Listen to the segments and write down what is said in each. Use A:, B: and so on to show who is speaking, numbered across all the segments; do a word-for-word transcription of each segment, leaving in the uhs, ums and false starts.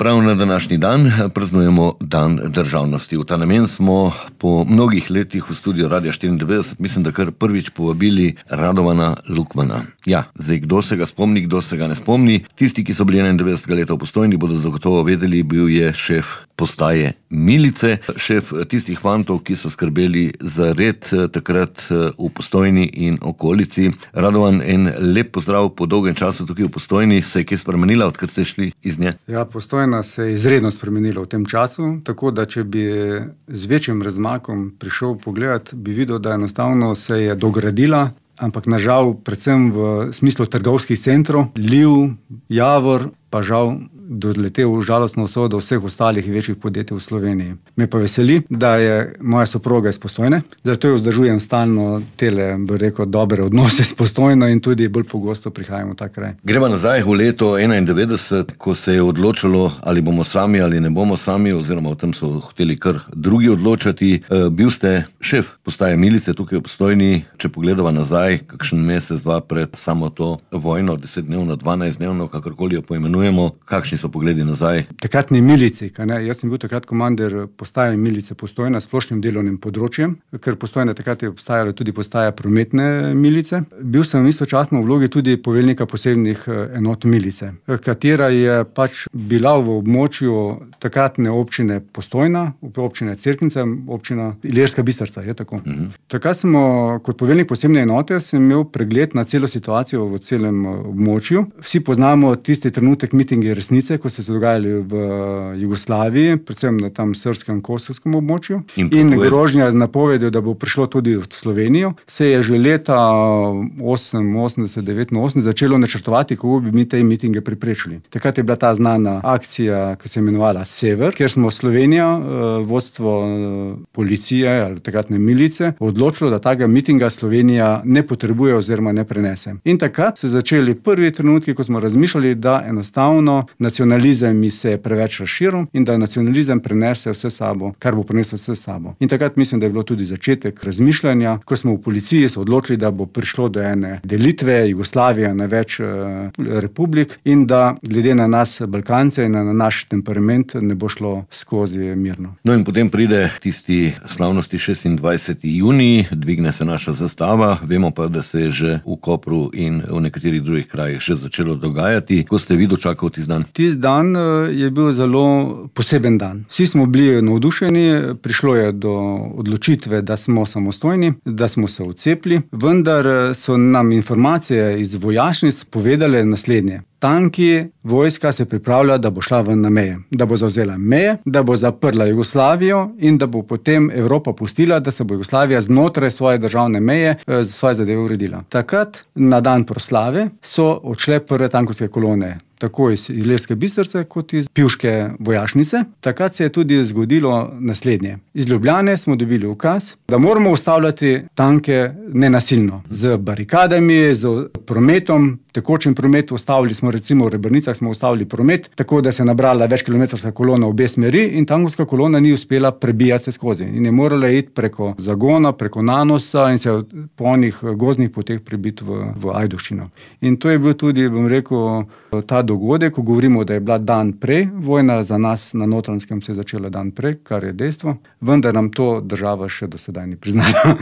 A: Prav na današnji dan praznujemo Dan državnosti. V ta namen smo po mnogih letih v studiu Radia štiriindevetdeset, mislim, da kar prvič povabili Radovana Lukmana. Ja, zdaj kdo se ga spomni, kdo se ga ne spomni. Tisti, ki so bili enaindevetdesetega leta v Postojni, bodo zagotovo vedeli, bil je šef postaje Milice, šef tistih fantov, ki so skrbeli za red takrat v Postojni in okolici. Radovan, en lep pozdrav po dolgem času tukaj v Postojni. Se je kaj spremenila, odkar ste šli iz nje?
B: Ja, Postojna se je izredno spremenila v tem času, tako da če bi z večjim razmakom prišel pogledat, bi videl, da enostavno se je dogradila, ampak nažal predvsem v smislu trgovskih centrov, Liv, Javor, pa žal doletel v žalostno usodo vseh ostalih večjih podjetij v Sloveniji. Me pa veseli, da je moja soproga iz Postojne, zato jo vzdržujem stalno tele, bi rekel, dobre odnose s Postojno in tudi bolj pogosto prihajam v ta kraj.
A: Gremo nazaj v leto enaindevetdeset, ko se je odločilo, ali bomo sami ali ne bomo sami, oziroma o tem so hoteli kar drugi odločati. E, bil ste šef postaje Milice tukaj v Postojni. Če pogledava nazaj, kakšen mesec, dva pred samo to vojno, desetdnevno, dvanajstdnevno, kakorkoli jo poimenujemo, kakšni so pogledi nazaj?
B: Takratni milici, kaj ne? Jaz sem bil takrat komandir postaje Milice Postojna s splošnim delovnim področjem, ker Postojna takrat je obstajala tudi postaja prometne milice. Bil sem istočasno v vlogi tudi poveljnika posebnih enot milice, katera je pač bila v območju takratne občine Postojna, občine Cerknica, občina Ilirska Bistrica, je tako. Uh-huh. Takrat smo kot poveljnik posebne enote sem imel pregled na celo situacijo v celem območju. Vsi poznamo tisti trenutek mitingi resnice, ko so se dogajali v Jugoslaviji, predvsem na tam srbskem, kosovskem območju. In, in grožnja napovedjo, da bo prišlo tudi v Slovenijo, se je že leta oseminosemdeset devetinosemdeset začelo načrtovati, kako bi mi te mitinge preprečili. Takrat je bila ta znana akcija, ki se je imenovala Sever, kjer smo Slovenija, vodstvo policije ali takratne milice, odločilo, da tega mitinga Slovenija ne potrebuje oziroma ne prenese. In takrat so začeli prvi trenutki, ko smo razmišljali, da enostavno nacionalizem se je preveč razširil in da nacionalizem prenese vse sabo, kar bo prenesel vse sabo. In takrat mislim, da je bilo tudi začetek razmišljanja, ko smo v policiji se odločili, da bo prišlo do ene delitve Jugoslavije na več uh, republik in da glede na nas Balkance in na naš temperament ne bo šlo skozi mirno.
A: No in potem pride tisti slavnosti šestindvajseti junij, dvigne se naša zastava, vemo pa, da se je že v Kopru in v nekaterih drugih krajih še začelo dogajati. Ko ste vi dočakali tisti dan?
B: Tisti dan je bil zelo poseben dan. Vsi smo bili navdušeni, prišlo je do odločitve, da smo samostojni, da smo se odcepili, vendar so nam informacije iz vojašnic povedale naslednje. Tanki, vojska se pripravlja, da bo šla ven na meje, da bo zavzela meje, da bo zaprla Jugoslavijo in da bo potem Evropa pustila, da se bo Jugoslavija znotraj svoje državne meje svoje zadeve uredila. Takrat, na dan proslave, so odšle prve tankovske kolone, tako iz Ilirske Bistrice kot iz pivške vojašnice. Takrat se je tudi zgodilo naslednje. Iz Ljubljane smo dobili ukaz, da moramo ustavljati tanke nenasilno, z barikadami, z prometom, tekočim prometom. Ustavili smo recimo v Rebrnicah smo ustavili promet, tako da se je nabrala večkilometrska kolona v obe smeri in tankovska kolona ni uspela prebijati se skozi. In je morala iti preko Zagona, preko Nanosa in se po onih gozdnih poteh prebiti v, v Ajdovščino. In to je bil tudi, bom rekel, ta dogodek, ko govorimo, da je bila dan prej, vojna za nas na Notranjskem se je začela dan prej, kar je dejstvo, vendar nam to država še do sedaj ni priznala.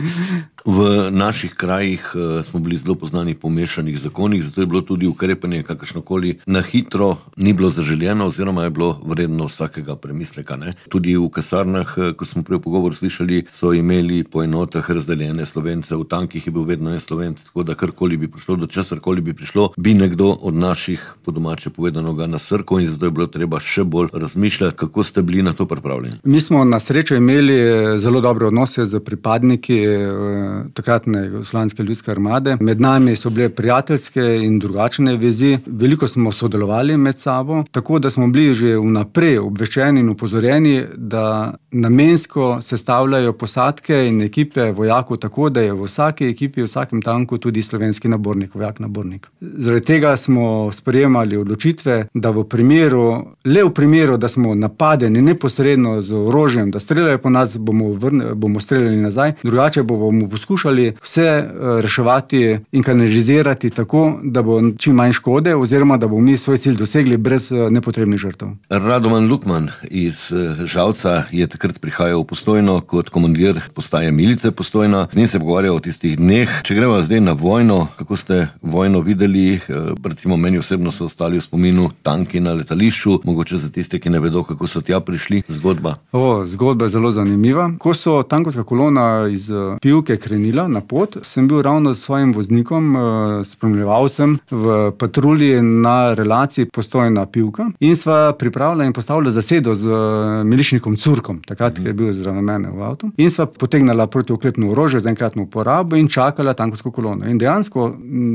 A: V naših krajih smo bili zelo poznani po mešanih zakonih, zato je bilo tudi ukrepanje kakršnokoli na hitro ni bilo zaželjeno oziroma je bilo vredno vsakega premisleka. Ne? Tudi v kasarnah, ko smo prej v pogovoru slišali, so imeli po enotah razdeljene Slovence, v tankih je bil vedno en Slovenc, tako da karkoli bi prišlo, do česarkoli bi prišlo, bi nekdo od naših, po domače povedano, ga nasrkal in zato je bilo treba še bolj razmišljati, kako ste bili na to pripravljeni.
B: Mi smo na srečo imeli zelo dobre odnose z pripadniki takratne Jugoslovanske ljudske armade. Med nami so bile prijateljske in drugačne vezi. Veliko smo sodelovali med sabo, tako da smo bili že vnaprej obveščeni in upozorjeni, da namensko sestavljajo posadke in ekipe vojakov tako, da je v vsaki ekipi, v vsakem tanku tudi slovenski nabornik, vojak nabornik. Zaradi tega smo sprejemali odločitev odločitve, da v primeru, le v primeru, da smo napadeni neposredno z orožjem, da streljajo po nas, bomo, vrne, bomo streljali nazaj, drugače bomo poskušali vse reševati in kanalizirati tako, da bo čim manj škode, oziroma da bomo mi svoj cilj dosegli brez nepotrebnih žrtev.
A: Radovan Lukman iz Žalca je takrat prihajal v Postojno kot komandir postaje milice Postojna. Z njim se pogovarjal o tistih dneh. Če greva zdaj na vojno, kako ste vojno videli, recimo meni osebno so ostali v spominu tanki na letališču, mogoče za tiste, ki ne vedo, kako so tja prišli, zgodba.
B: O, zgodba je zelo zanimiva. Ko so tankovska kolona iz Pivke krenila na pot, sem bil ravno s svojim voznikom, spremljevalcem v patrulji na relaciji Postojna-Pivka in sva pripravila in postavila zasedo z miličnikom Curkom, takrat je bil zraven mene v avtu, in sva potegnala protioklepno orožje za enkratno uporabo in čakala tankovsko kolono. In dejansko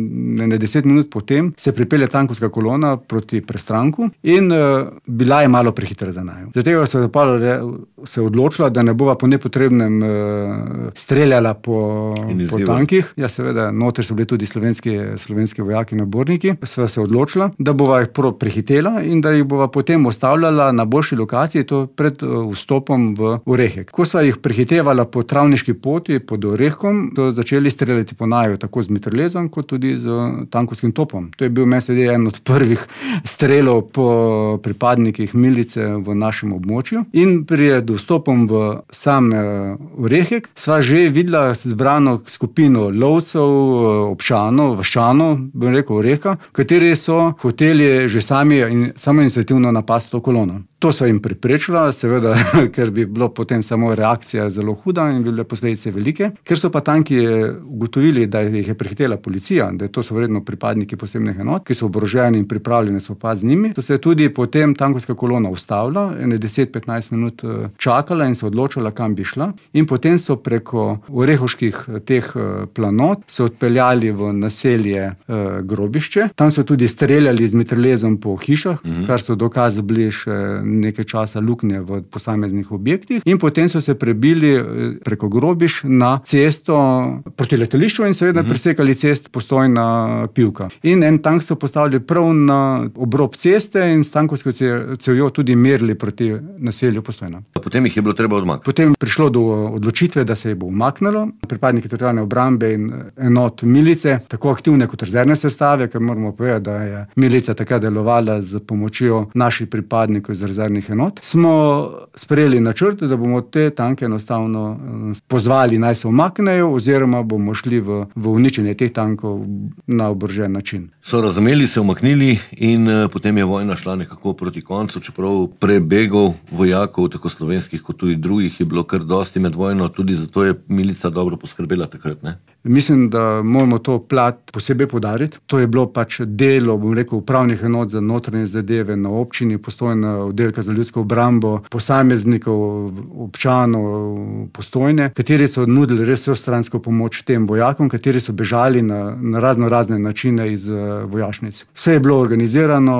B: ne deset minut potem se pripelje tankovska kolona proti prestranku in uh, bila je malo prehitra za naju. Zato se je se odločila, da ne bova po nepotrebnem uh, streljala po, po tankih. Ja, seveda, noter so bili tudi slovenski, slovenski vojaki naborniki. Sva se odločila, da bova jih prvo prehitela in da jih bova potem ostavljala na boljši lokaciji, to pred uh, vstopom v Orehek. Ko sva jih prehitevala po travniški poti pod Orehkom, so začeli streljati po naju, tako z mitraljezom, kot tudi z tankovskim topom. To je bil meni en od prvih strelov po pripadnikih milice v našem območju. In pred vstopom v sam Orehek sva že videla zbrano skupino lovcev, občanov, vaščanov, bom rekel Orehka, kateri so hoteli že sami in samoiniciativno napasti to kolono. To sva jim preprečila, seveda, ker bi bilo potem samo reakcija zelo huda in bi bile posledice velike. Ker so pa tanki ugotovili, da jih je prehitela policija, da to so vredno pripadniki posebnih enot, ki so oboroženi in pripravljeni spopad z njimi, so se tudi potem tankovska kolona ustavila, ene deset do petnajst minut čakala in se odločila, kam bi šla. In potem so preko orehovških teh planot se odpeljali v naselje eh, Grobišče. Tam so tudi streljali z mitraljezom po hišah, mm-hmm. kar so dokaz bili še nekaj časa luknje v posameznih objektih, in potem so se prebili preko Grobišč na cesto proti letališču in seveda uh-huh. presekali cest Postojna-Pivka. In en tank so postavili prav na obrob ceste in s tankovsko cevjo tudi merili proti naselju Postojna.
A: Potem jih je bilo treba odmakniti.
B: Potem prišlo do odločitve, da se je bo umaknilo. Pripadniki teritorialne obrambe in enot milice, tako aktivne kot rezervne sestave, ker moramo povedati, da je milica takrat delovala z pomočjo naših pripadnikov iz rezervnih enot, smo sprejeli načrt, da bomo te tanke enostavno pozvali, naj se umaknejo, oziroma bomo šli v, v uničenje teh tankov na oborožen način.
A: So razumeli, se umaknili in uh, potem je vojna šla nekako proti koncu, čeprav prebegov vojakov, tako slovenskih kot tudi drugih, je bilo kar dosti med vojno, tudi zato je milica dobro poskrbela takrat, ne?
B: Mislim, da moramo to plat posebej poudariti. To je bilo pač delo, bom rekel, upravnih enot za notranje zadeve na občini, Postojna, oddelka za ljudsko obrambo, posameznikov, občanov Postojne, kateri so nudili res vsestransko pomoč tem vojakom, kateri so bežali na, na razno razne načine iz uh, vojašnic. Vse je bilo organizirano,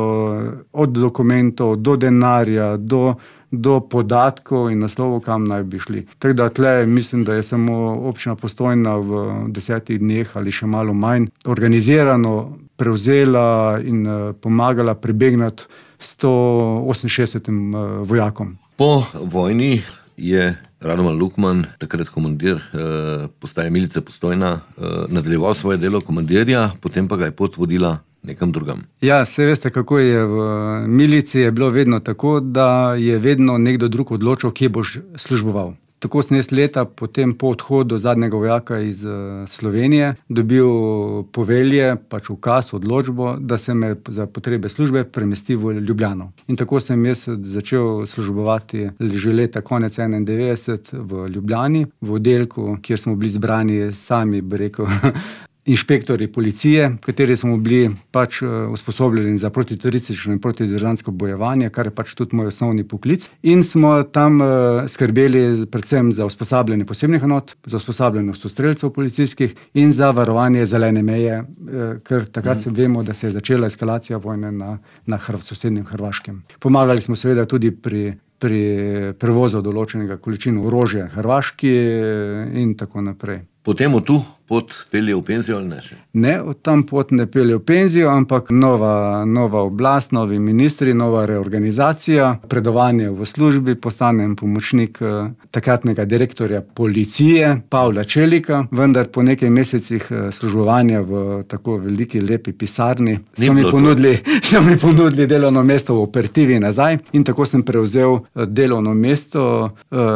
B: od dokumentov, do denarja, do do podatkov in naslovov, kam naj bi šli. Tako da tle mislim, da je samo občina Postojna v desetih dneh ali še malo manj organizirano prevzela in pomagala prebegnati sto oseminšestdesetim vojakom.
A: Po vojni je Radovan Lukman, takrat komandir eh, postaje milice Postojna, eh, nadaljeval svoje delo komandirja, potem pa ga je pot vodila nekam drugam.
B: Ja, se veste, kako je v milici, je bilo vedno tako, da je vedno nekdo drug odločil, kje boš služboval. Tako sem jaz leta potem po odhodu zadnjega vojaka iz Slovenije dobil povelje, pač ukaz, odločbo, da se me za potrebe službe premesti v Ljubljano. In tako sem jaz začel službovati že leta konec enaindevetdeset v Ljubljani, v oddelku, kjer smo bili zbrani sami, bi rekel, inšpektori policije, kateri smo bili pač usposobljeni za protiteroristično in protidržavljansko bojevanje, kar je pač tudi moj osnovni poklic. In smo tam skrbeli predvsem za usposabljanje posebnih enot, za usposabljanje strelcev policijskih in za varovanje zelene meje, ker takrat se vemo, da se je začela eskalacija vojne na, na sosednjem Hrvaškem. Pomagali smo seveda tudi pri pri prevozu določenega količino orožja Hrvaški in tako naprej.
A: Potem tu pot pelje v penzijo ali ne še?
B: Ne, od tam pot ne pelje v penzijo, ampak nova, nova oblast, novi ministri, nova reorganizacija, predovanje v službi, postanem pomočnik takratnega direktorja policije, Pavla Čelika, vendar po nekaj mesecih službovanja v tako veliki, lepi pisarni so mi, ponudili, so mi ponudili delovno mesto v operativi nazaj in tako sem prevzel delovno mesto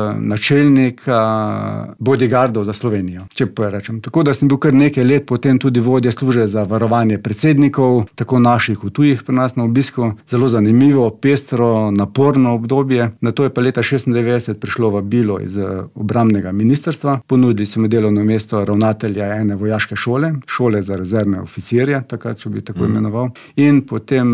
B: načelnika bodyguardov za Slovenijo, če porečem. Tako da sem bil kar nekaj let potem tudi vodja službe za varovanje predsednikov, tako naših v tujih pri nas na obisku. Zelo zanimivo, pestro, naporno obdobje. Nato je pa leta šestindevetdeset prišlo vabilo iz obrambnega ministrstva. Ponudili so mi delovno mesto ravnatelja ene vojaške šole, šole za rezervne oficirje, takrat, če bi tako mm. imenoval. In potem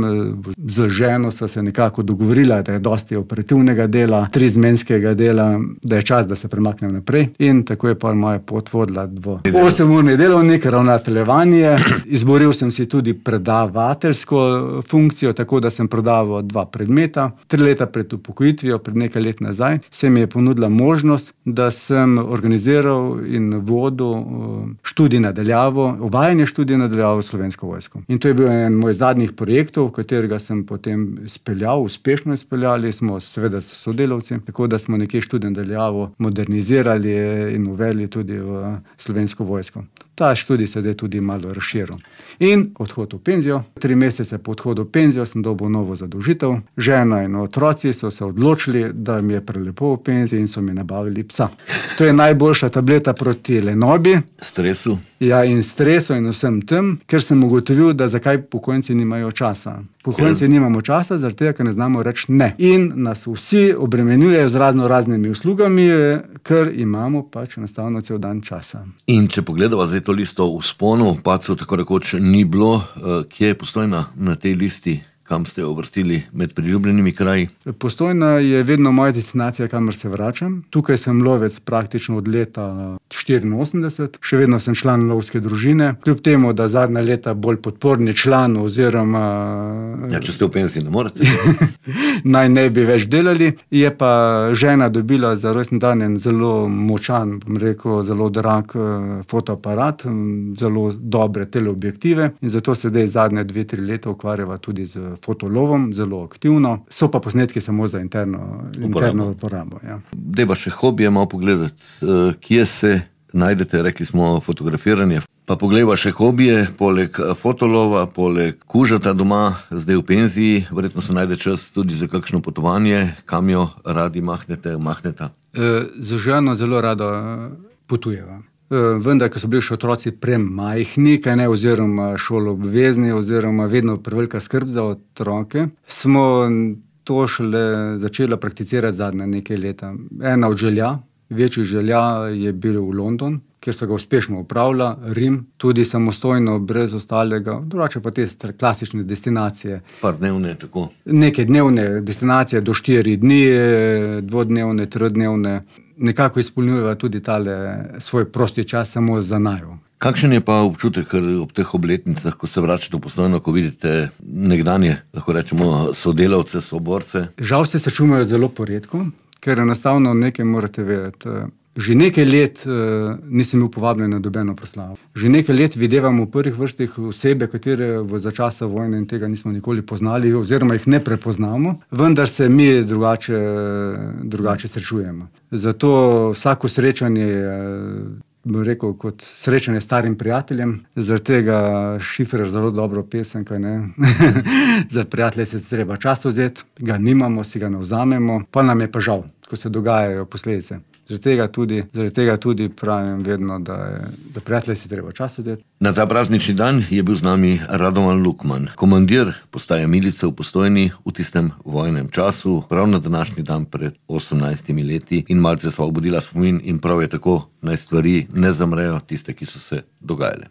B: z ženo so se nekako dogovorila, da je dosti operativnega dela, trizmenskega dela, da je čas, da se premaknem naprej. In tako je pa moja pot vodila v osemurni delovnik, ravnateljevanje. Izboril sem si tudi predavateljsko funkcijo, tako da sem predaval dva predmeta. Tri leta pred upokojitvijo, pred nekaj let nazaj, se mi je ponudila možnost, da sem organiziral in vodil študij nadaljavo, uvajanje študija nadaljavo v Slovensko vojsko. In to je bil en moj zadnjih projektov, katerega sem potem speljal, uspešno izpeljali smo, seveda s sodelavci, tako da smo nekje študij nadaljavo modernizirali in uvedli tudi v Slovensko vojsko. Ta študij se zdaj tudi malo razširil. In odhod v penzijo. Tri mesece po odhodu v penzijo sem dobil novo zadolžitev. Žena in otroci so se odločili, da mi je prelepo v penziji in so mi nabavili psa. To je najboljša tableta proti lenobi.
A: Stresu.
B: Ja, in stresu in vsem tem, ker sem ugotovil, da zakaj pokojnici nimajo časa. Pokojnici nimamo časa, zaradi tega, ker ne znamo reči ne. In nas vsi obremenjujejo z razno raznimi uslugami, ker imamo pač enostavno cel dan časa.
A: In če pogledava zdaj to listo v sponu, padcev tako rekoč ni bilo, kje je Postojna na tej listi? Kam ste uvrstili med priljubljenimi kraji?
B: Postojna je vedno moja destinacija, kamor se vračam. Tukaj sem lovec praktično od leta štiriinosemdeset. Še vedno sem član lovske družine. Kljub temu, da zadnja leta bolj podporni član oziroma...
A: Ja, če ste v penziji, ne morete.
B: Naj ne bi več delali. Je pa žena dobila za rojstni dan en zelo močan, bom rekel, zelo drag fotoaparat, zelo dobre teleobjektive in zato se zdaj zadnje dve, tri leta ukvarjava tudi z fotolovom, zelo aktivno. So pa posnetki samo za interno, interno uporabo. Ja.
A: Dejva še hobije malo pogledati, kje se najdete, rekli smo fotografiranje. Pa poglejva še hobije, poleg fotolova, poleg kužata doma, zdaj v penziji, verjetno se najde čas tudi za kakšno potovanje, kam jo radi mahnete, mahneta?
B: Z ženo zelo rado potujeva. Vendar, ko so bili še otroci premajhni, kaj ne, oziroma šoloobvezni, oziroma vedno prevelika skrb za otroke, smo to šele začela prakticirati zadnje nekaj leta. Ena od želja, večjih želja je bil v London, kjer se ga uspešno upravlja, Rim, tudi samostojno, brez ostalega, drugače pa te klasične destinacije.
A: Par dnevne, tako?
B: Neke dnevne destinacije do štiri dni, dvodnevne, tridnevne. Nekako izpolnjujeva tudi tale svoj prosti čas samo za naju.
A: Kakšen je pa občutek, ker ob teh obletnicah, ko se vračate v Postojno, ko vidite nekdanje, lahko rečemo, sodelavce, soborce?
B: Žal se srečujejo zelo poredko, ker enostavno nekaj morate vedeti. Že nekaj let uh, nisem bil povabljen na nobeno proslavo. Že nekaj let videvam v prvih vrstih osebe, katere v začasa vojne in tega nismo nikoli poznali, oziroma jih ne prepoznamo, vendar se mi drugače, drugače srečujemo. Zato vsako srečanje je, bom rekel, kot srečanje s starim prijateljem, zaradi tega Šifrer zelo dobro pesem, kaj ne. Za prijatelje se treba čas vzeti, ga nimamo, si ga ne vzamemo, pa nam je pa žal, ko se dogajajo posledice. Zaradi tega tudi, zaradi tega tudi pravim vedno, da je, da prijatelje si treba čas vzeti.
A: Na ta praznični dan je bil z nami Radovan Lukman, komandir postaje milice v Postojni v tistem vojnem času, prav na današnji dan pred osemnajstimi leti in malce sva obudila spomin in prav je tako, naj stvari ne zamrejo tiste, ki so se dogajale.